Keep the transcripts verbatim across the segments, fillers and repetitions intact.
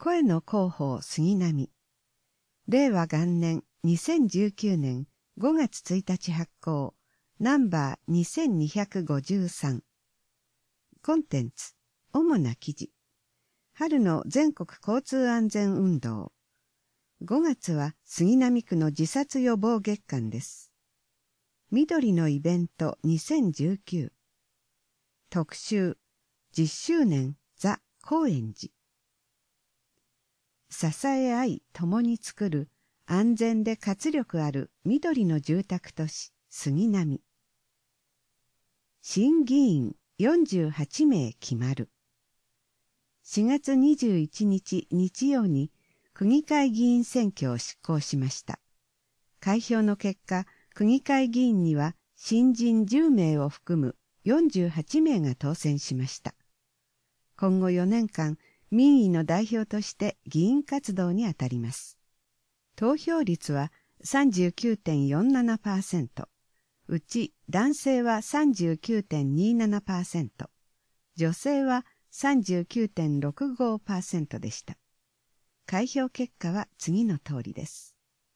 声の広報杉並。令和元年にせんじゅうきゅうねんごがつついたち発行、ナンバーにせんにひゃくごじゅうさん。コンテンツ、主な記事。春の全国交通安全運動。ごがつは杉並区の自殺予防月間です。緑のイベントにせんじゅうきゅう。特集、じゅっしゅうねんザ・高円寺。支え合い共に作る安全で活力ある緑の住宅都市杉並。新議員よんじゅうはちめい決まる。しがつにじゅういちにち日曜に区議会議員選挙を執行しました。開票の結果、区議会議員には新人じゅうめいを含むよんじゅうはちめいが当選しました。今後よねんかん、民意の代表として議員活動にあたります。投票率は さんじゅうきゅうてんよんななパーセント、うち男性は さんじゅうきゅうてんにななパーセント、女性は さんじゅうきゅうてんろくごパーセント でした。開票結果は次の通りです。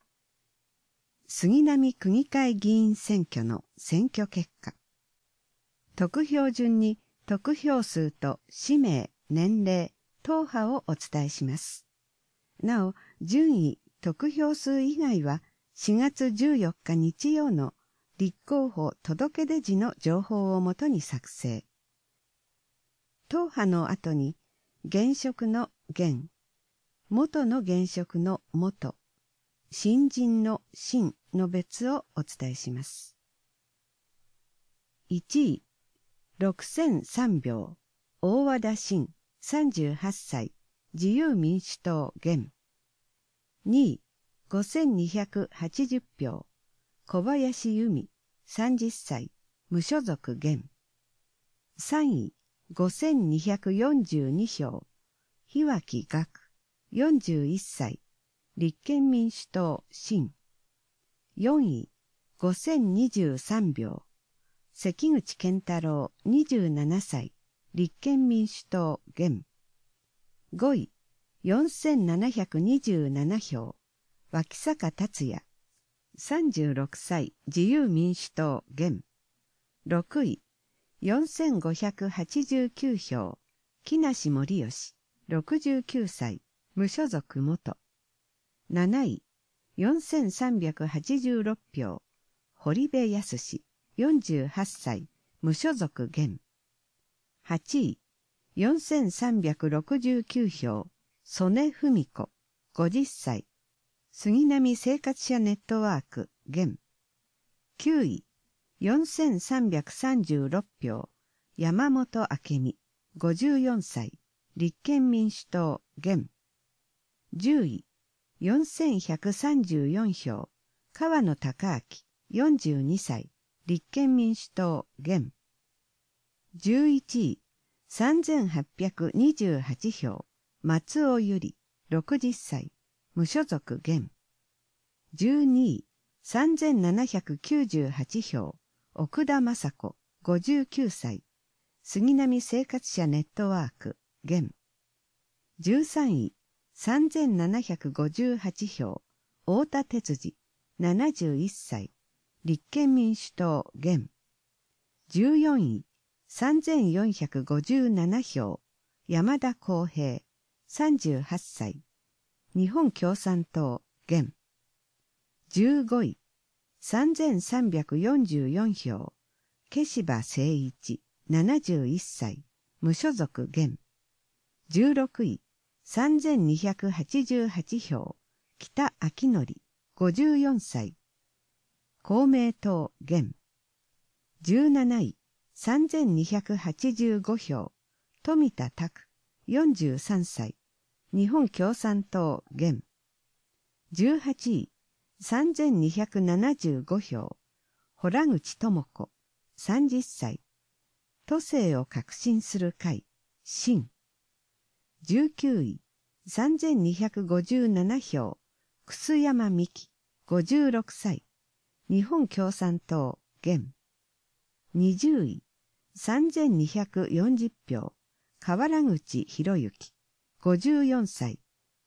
杉並区議会議員選挙の選挙結果。得票順に得票数と氏名、年齢、党派をお伝えします。なお、順位、得票数以外はしがつじゅうよっか日曜の立候補届出時の情報をもとに作成。党派の後に、現職の現、元の現職の元、新人の新の別をお伝えします。いちい、ろくせんさんひょう、大和田新、さんじゅうはっさい、自由民主党現。にい、ごせんにひゃくはちじゅうひょう、小林由美、さんじゅっさい、無所属現。さんい、ごせんにひゃくよんじゅうにひょう、日脇岳、よんじゅういっさい、立憲民主党新。よんい、ごせんにじゅうさんひょう、関口健太郎、にじゅうななさい、立憲民主党現。ごい、よんせんななひゃくにじゅうななひょう、脇坂達也、さんじゅうろくさい、自由民主党現。ろくい、よんせんごひゃくはちじゅうきゅうひょう、木梨盛義、ろくじゅうきゅうさい、無所属元。なない、よんせんさんびゃくはちじゅうろくひょう、堀部康、よんじゅうはっさい、無所属現。はちい、よんせんさんびゃくろくじゅうきゅうひょう、曽根文子、ごじゅっさい、杉並生活者ネットワーク現。きゅうい、よんせんさんびゃくさんじゅうろくひょう、山本明美、ごじゅうよんさい、立憲民主党現。じゅうい、よんせんひゃくさんじゅうよんひょう、川野孝明、よんじゅうにさい、立憲民主党現。じゅういちい、さんぜんはっぴゃくにじゅうはちひょう、松尾由里、ろくじゅっさい、無所属現。じゅうにい、さんぜんななひゃくきゅうじゅうはちひょう、奥田雅子、ごじゅうきゅうさい、杉並生活者ネットワーク現。じゅうさんい、さんぜんななひゃくごじゅうはちひょう、太田哲司、ななじゅういっさい、立憲民主党現。じゅうよんい、さんぜんよんひゃくごじゅうななひょう、山田康平、さんじゅうはっさい、日本共産党現。じゅうごい、さんぜんさんびゃくよんじゅうよんひょう、毛柴誠一、ななじゅういっさい、無所属現。じゅうろくい、さんぜんにひゃくはちじゅうはちひょう、北昭則、ごじゅうよんさい、公明党現。じゅうなない、さんぜんにひゃくはちじゅうごひょう、富田拓、よんじゅうさんさい、日本共産党現。じゅうはちい、さんぜんにひゃくななじゅうごひょう、洞口智子、さんじゅっさい、都政を革新する会、新。じゅうきゅうい、さんぜんにひゃくごじゅうななひょう、楠山美希、ごじゅうろくさい、日本共産党現。にじゅうい、さんぜんにひゃくよんじゅうひょう、河原口博之、ごじゅうよんさい、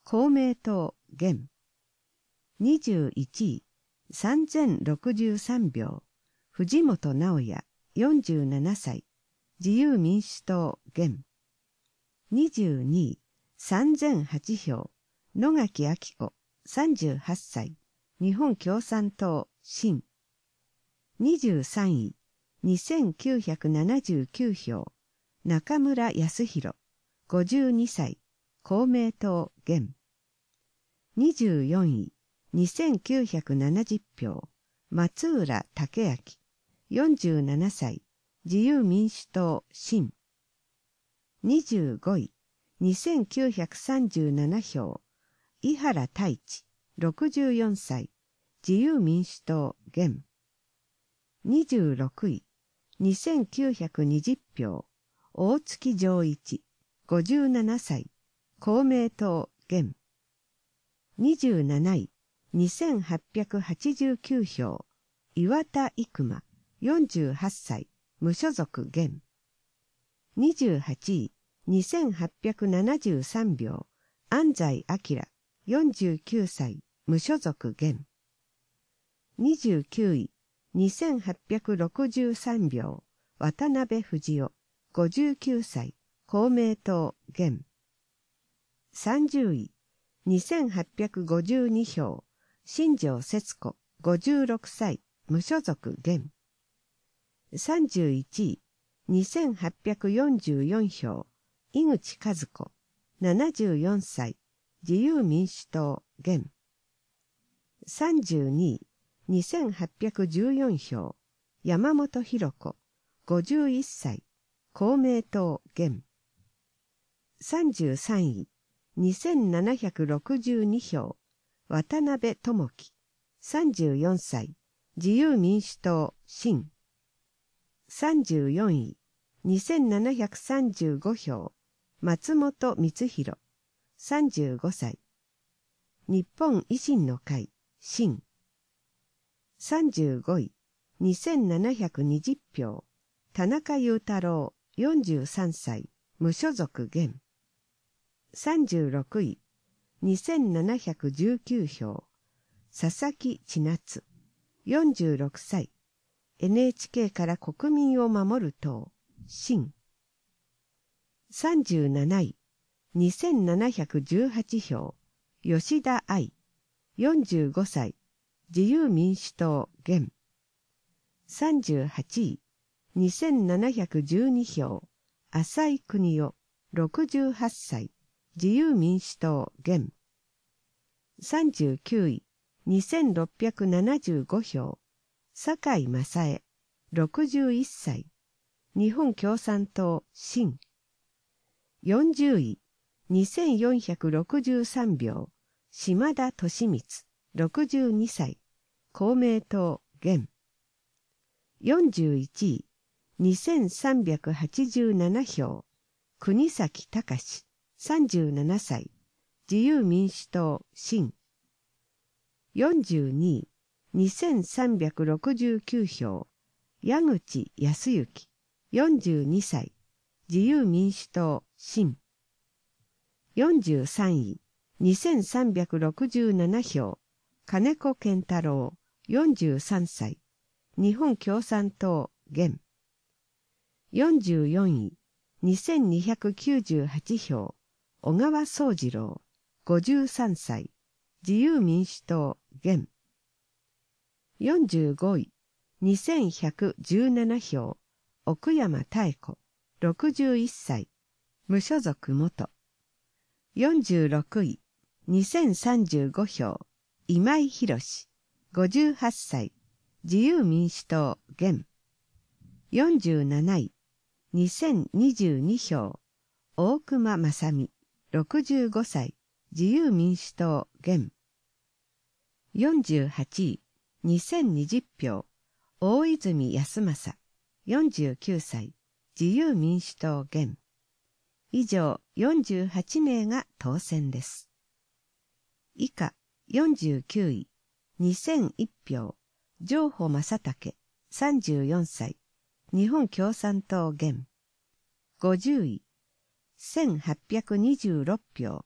公明党現。にじゅういちい、さんぜんろくじゅうさんびょう、藤本直也、よんじゅうななさい、自由民主党現。にじゅうにい、さんぜんはちひょう、野垣昭子、さんじゅうはっさい、日本共産党新。にじゅうさんい、にせんきゅうひゃくななじゅうきゅうひょう、中村康弘、ごじゅうにさい、公明党現。にじゅうよんい、にせんきゅうひゃくななじゅうひょう、松浦武明、よんじゅうななさい、自由民主党新。にじゅうごい、にせんきゅうひゃくさんじゅうななひょう、井原太一、ろくじゅうよんさい、自由民主党現。にじゅうろくい、にせんきゅうひゃくにじゅうひょう、大月丈一、ごじゅうななさい、公明党現。にじゅうなない、にせんはっぴゃくはちじゅうきゅうひょう、岩田生馬、よんじゅうはっさい、無所属現。にじゅうはちい、にせんはっぴゃくななじゅうさんひょう、安西明、よんじゅうきゅうさい、無所属現。にじゅうきゅうい、にせんはっぴゃくろくじゅうさんひょう、渡辺藤夫、ごじゅうきゅうさい、公明党現。さんじゅうい、にせんはっぴゃくごじゅうにひょう、新庄節子、ごじゅうろくさい、無所属現。さんじゅういちい、にせんはっぴゃくよんじゅうよんひょう、井口和子、ななじゅうよんさい、自由民主党現。さんじゅうにい、にせんはっぴゃくじゅうよんひょう、山本博子、ごじゅういっさい、公明党現。さんじゅうさんい、にせんななひゃくろくじゅうにひょう、渡辺智樹、さんじゅうよんさい、自由民主党新。さんじゅうよんい、にせんななひゃくさんじゅうごひょう、松本光弘、さんじゅうごさい。日本維新の会新。さんじゅうごい、にせんななひゃくにじゅうひょう、田中雄太郎、よんじゅうさんさい、無所属現。さんじゅうろくい、にせんななひゃくじゅうきゅうひょう、佐々木千夏、よんじゅうろくさい、エヌエイチケー から国民を守る党、新。さんじゅうなない、にせんななひゃくじゅうはちひょう、吉田愛、よんじゅうごさい、自由民主党現。さんじゅうはちい、にせんななひゃくじゅうにひょう、浅井邦夫、ろくじゅうはっさい、自由民主党現。さんじゅうきゅうい、にせんろっぴゃくななじゅうごひょう、坂井正恵、ろくじゅういっさい、日本共産党新。よんじゅうい、にせんよんひゃくろくじゅうさんひょう、島田利光、ろくじゅうにさい、公明党現。よんじゅういちい、にせんさんびゃくはちじゅうななひょう、国崎隆、さんじゅうななさい、自由民主党新。よんじゅうにい、にせんさんびゃくろくじゅうきゅうひょう、矢口康之、よんじゅうにさい、自由民主党新。よんじゅうさんい、にせんさんびゃくろくじゅうななひょう、金子健太郎、よんじゅうさんさい、日本共産党現。よんじゅうよんい、にせんにひゃくきゅうじゅうはちひょう、小川宗次郎、ごじゅうさんさい、自由民主党現。よんじゅうごい、にせんひゃくじゅうななひょう、奥山妙子、ろくじゅういっさい、無所属元。よんじゅうろくい、にせんさんじゅうごひょう、今井博史、ごじゅうはっさい、自由民主党現。よんじゅうなない、にせんにじゅうにひょう、大隈正美、ろくじゅうごさい、自由民主党現。よんじゅうはちい、にせんにじゅうひょう、大泉康政、よんじゅうきゅうさい、自由民主党現。以上よんじゅうはちめいが当選です。以下よんじゅうきゅうい、にせんいちひょう、上保正武、さんじゅうよんさい、日本共産党現。ごじゅうい、せんはっぴゃくにじゅうろくひょう、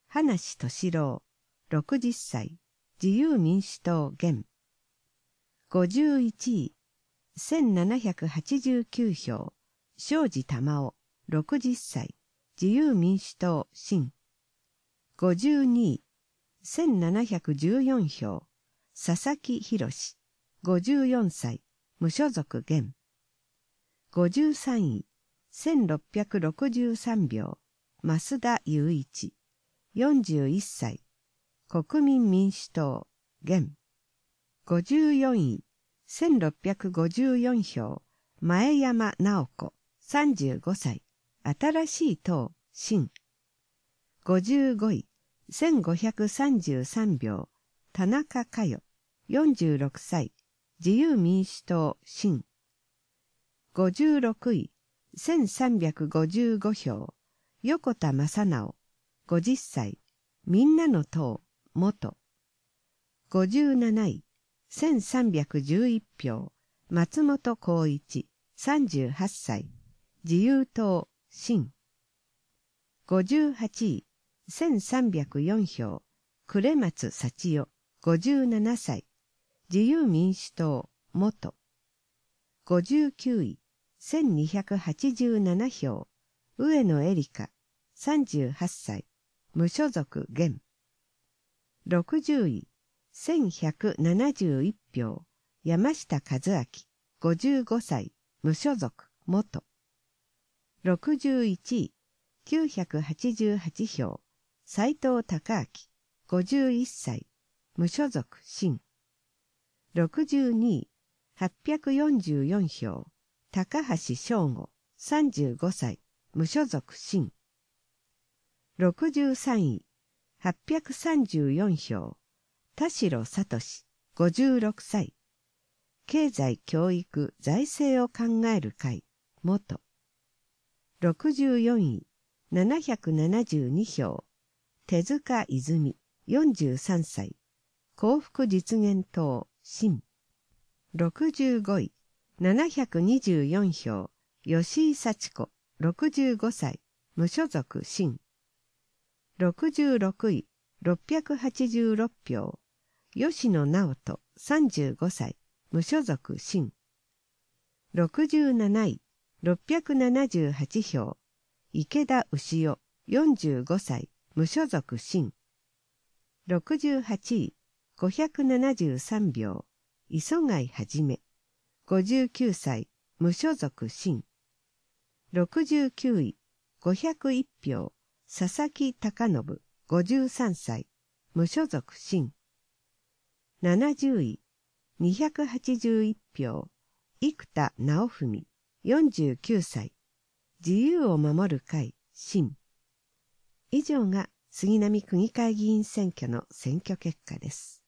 葉梨俊郎、ろくじゅっさい、自由民主党現。ごじゅういちい、せんななひゃくはちじゅうきゅうひょう、庄司玉緒、ろくじゅっさい、自由民主党新。ごじゅうにい、せんななひゃくじゅうよんひょう、佐々木宏、ごじゅうよんさい、無所属現。ごじゅうさんい、せんろっぴゃくろくじゅうさんひょう、増田雄一、よんじゅういっさい、国民民主党現。ごじゅうよんい、せんろっぴゃくごじゅうよんひょう、前山直子、さんじゅうごさい、新しい党新。ごじゅうごい、せんごひゃくさんじゅうさんひょう、田中佳代、よんじゅうろくさい、自由民主党新。ごじゅうろくい、せんさんびゃくごじゅうごひょう、横田正直、ごじゅっさい、みんなの党元。ごじゅうなない、せんさんびゃくじゅういちひょう、松本幸一、さんじゅうはっさい、自由党新。ごじゅうはちい、せんさんびゃくよんひょう、呉松幸代、ごじゅうななさい、自由民主党元。ごじゅうきゅうい、せんにひゃくはちじゅうななひょう、上野エリカ、さんじゅうはっさい、無所属現。ろくじゅうい、せんひゃくななじゅういちひょう、山下和明、ごじゅうごさい、無所属元。ろくじゅういちい、きゅうひゃくはちじゅうはちひょう、斉藤孝明、ごじゅういっさい、無所属新。ろくじゅうにい、はっぴゃくよんじゅうよんひょう、高橋翔吾、さんじゅうごさい、無所属新。ろくじゅうさんい、はっぴゃくさんじゅうよんひょう、田代聡、ごじゅうろくさい、経済教育財政を考える会元。ろくじゅうよんい、ななひゃくななじゅうにひょう、手塚泉、よんじゅうさんさい、幸福実現党新。ろくじゅうごい、ななひゃくにじゅうよんひょう、吉井幸子、ろくじゅうごさい、無所属新。ろくじゅうろくい、ろっぴゃくはちじゅうろくひょう、吉野直人、さんじゅうごさい、無所属新。ろくじゅうなない、ろっぴゃくななじゅうはちひょう、池田牛代、よんじゅうごさい、無所属新。ろくじゅうはちい、ごひゃくななじゅうさんひょう、磯貝はじめ、ごじゅうきゅうさい、無所属新。ろくじゅうきゅうい、ごひゃくいちひょう、佐々木貴信、ごじゅうさんさい、無所属新。ななじゅうい、にひゃくはちじゅういちひょう、生田直文、よんじゅうきゅうさい、自由を守る会新。以上が杉並区議会議員選挙の選挙結果です。